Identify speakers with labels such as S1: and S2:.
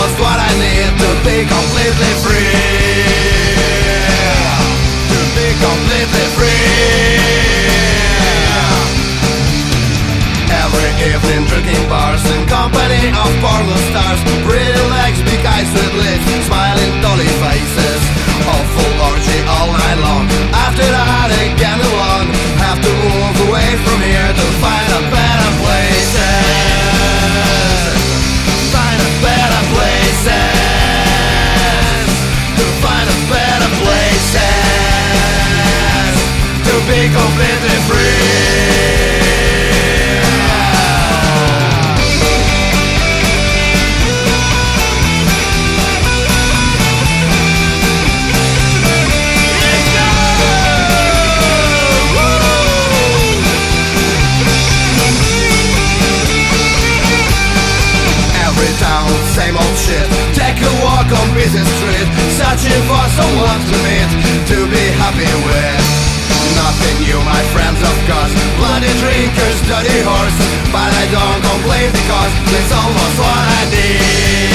S1: almost what I need to be completely free. To be completely free. Every evening drinking bars in company of porno stars, pretty legs, big eyes with lips, smiling dolly faces, awful orgy all night long. After that again alone, have to move away from here to find a better places. Find a better places. To find a better places. To be completely free. Same old shit. Take a walk on busy street, searching for someone to meet, to be happy with. Nothing new, my friends, of course. Bloody drinkers, dirty horse. But I don't complain because it's almost what I need.